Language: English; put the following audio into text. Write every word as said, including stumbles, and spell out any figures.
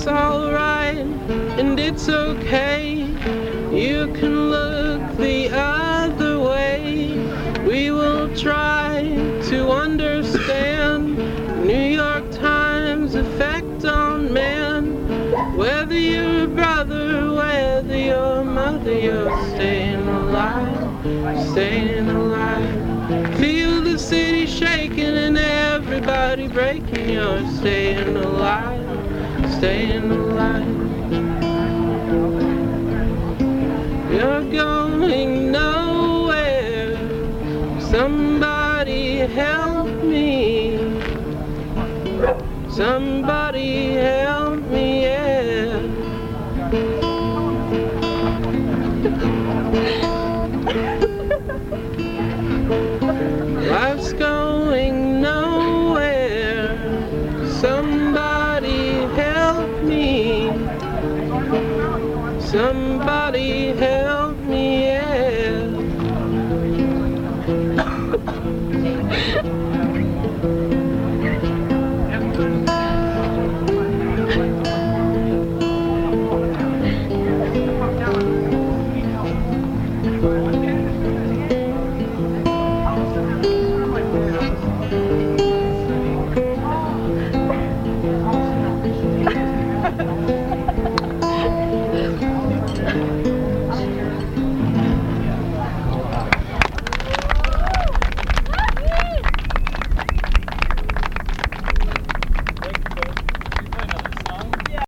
it's alright and it's okay. You can look the other way. We will try to understand New York Times' effect on man. Whether you're a brother, whether you're a mother, you're staying alive, staying alive. Feel the city shaking and everybody breaking. You're staying alive, staying alive. You're going nowhere. Somebody help me. Somebody help me, yeah. Life's going nowhere. Somebody help me. Somebody help me, yeah.